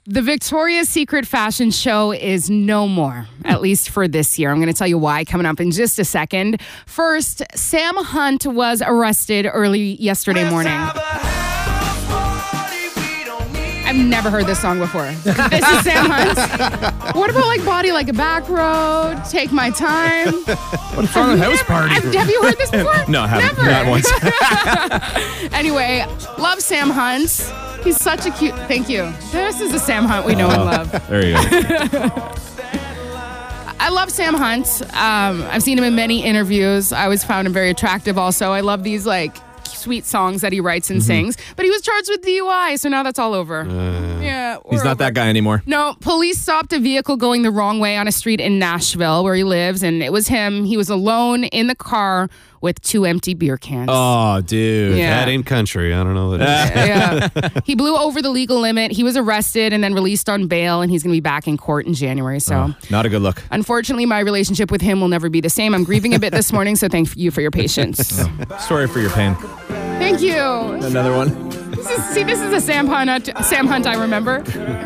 The Victoria's Secret fashion show is no more, at least for this year. I'm going to tell you why coming up in just a second. First, Sam Hunt was arrested early yesterday morning. I've never heard this song before. This is Sam Hunt. What about like Body Like a Back Road, Take My Time? What's wrong with House Party? Have you heard this before? No, I haven't. Never. Not once. Anyway, love Sam Hunt. He's such a cute... Thank you. This is the Sam Hunt we know and love. There you go. I love Sam Hunt. I've seen him in many interviews. I always found him very attractive also. I love these like sweet songs that he writes and sings. But he was charged with DUI, so now that's all over. Yeah, He's not that guy anymore. No, police stopped a vehicle going the wrong way on a street in Nashville where he lives, and it was him. He was alone in the car with 2 empty beer cans. Oh, dude. Yeah. That ain't country. I don't know what it is. Yeah. He blew over the legal limit. He was arrested and then released on bail, and he's going to be back in court in January. So, Not a good look. unfortunately, my relationship with him will never be the same. I'm grieving a bit this morning, so thank you for your patience. Sorry for your pain. Thank you. Another one. This is a Sam Hunt I remember.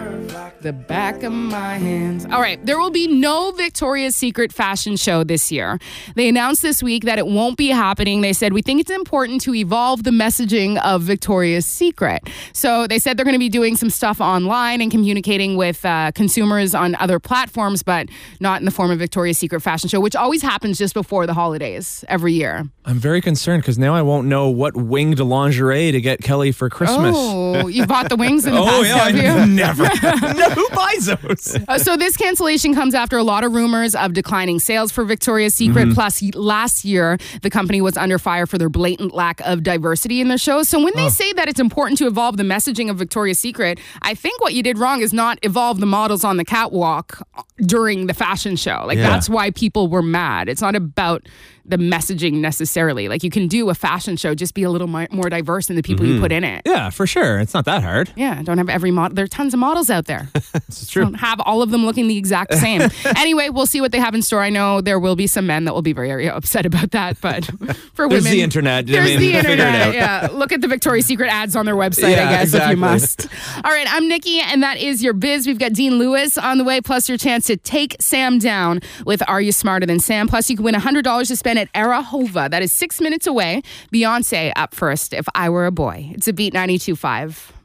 The back of my hands. All right, there will be no Victoria's Secret fashion show this year. They announced this week that it won't be happening. They said, we think it's important to evolve the messaging of Victoria's Secret. So they said they're going to be doing some stuff online and communicating with consumers on other platforms, but not in the form of Victoria's Secret fashion show, which always happens just before the holidays every year. I'm very concerned because now I won't know what winged lingerie to get Kelly for Christmas. Oh, you bought the wings in the past, have you? Never. No, who buys those? So this cancellation comes after a lot of rumors of declining sales for Victoria's Secret. Plus, last year, the company was under fire for their blatant lack of diversity in their shows. So when they say that it's important to evolve the messaging of Victoria's Secret, I think what you did wrong is not evolve the models on the catwalk during the fashion show. Like, that's why people were mad. It's not about the messaging necessarily. Like, you can do a fashion show, just be a little more diverse in the people you put in it. Yeah, for sure. It's not that hard. Yeah, don't have every model. There are tons of models out there. This is true. Don't have all of them looking the exact same. Anyway, we'll see what they have in store. I know there will be some men that will be very upset about that, but for There's women... the internet. There's the figure it internet, out. yeah. Look at the Victoria's Secret ads on their website, I guess, if you must. All right, I'm Nikki, and that is your biz. We've got Dean Lewis on the way, plus your chance to take Sam down with Are You Smarter Than Sam? Plus, you can win $100 to spend at Arahova. That is 6 minutes away. Beyonce up first, If I Were a Boy. It's a Beat 92.5.